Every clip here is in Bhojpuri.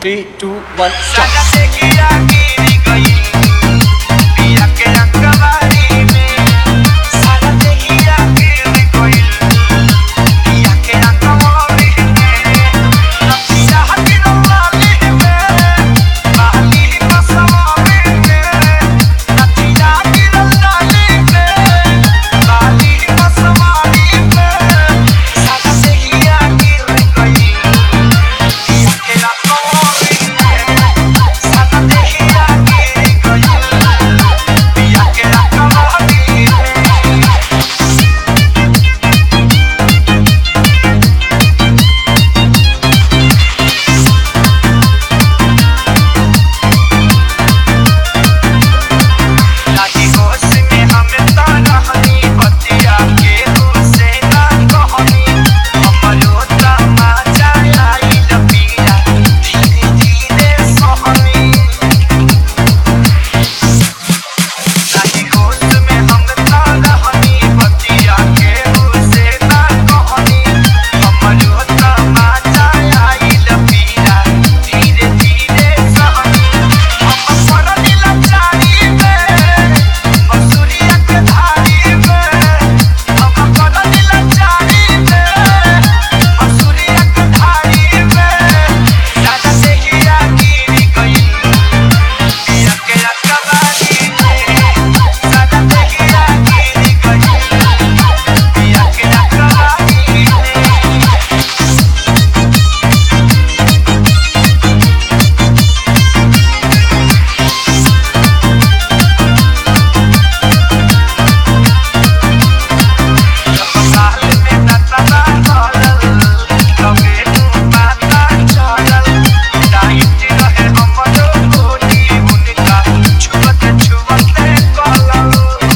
3, 2, 1, stop. साजा देखिया गिरी गई पिया के अखबारी में साजा देखिया गिरी गई पिया के अखबारी में नदिया हटिन वाली में बाली मसवारी में नदिया हटिन वाली में बाली मसवारी में साजा देखिया गिरी गई पिया के अखबारी साजा देखिया गिरी गई पिया के अखबारी लागी होश में हमें ताना हनी बतिया के उसे ना कहनी हमरो तमाचा आइल पिया धीरे धीरे सहनी लागी होश में हमें ताना हनी बतिया के उसे ना कहनी हमरो तमाचा आइल पिया धीरे धीरे सहनी हम पड़नी लाचारी में मसूरिया के धारी में हम पड़नी लाचारी में मसूरिया के धारी में साजा देखिया गिरी गई पिया के अखबारी में साजा देखिया गिरी गई पिया के अखबारी में साल में नचला चलल कबे तू बाता चलल डाइट रहे हमरो गोली उनका छुअते छुअते कलल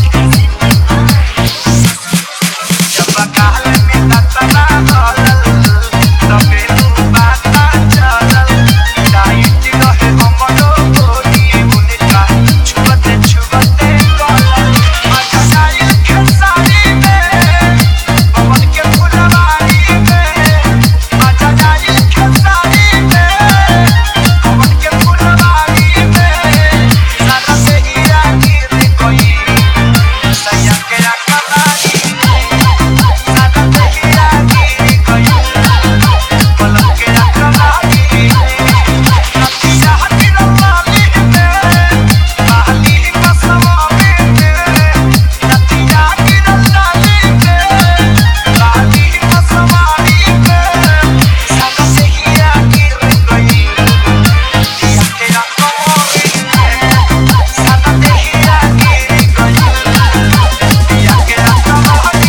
जब काल में नचला चलल कबे तू बाता चलल डाइट रहे हमरो गोली उनका छुअते छुअते कलल मजा आइल खेसारी में पवन के फुलवारी में मजा आइल खेसारी में पवन के फुलवारी में साजा देखिया गिरी गई सैया के अखबारी में साजा देखिया गिरी गई पलक के अखबारी में नदिया हटिन वाली में बाली मसवारी में नदिया हटिन वाली में बाली मसवारी में साजा देखिया गिरी गई पिया के अखबारी में साजा देखिया गिरी गई पिया के अखबारी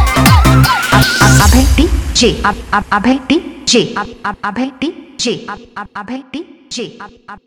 अभय DJ अभय DJ अभय DJ अभय DJ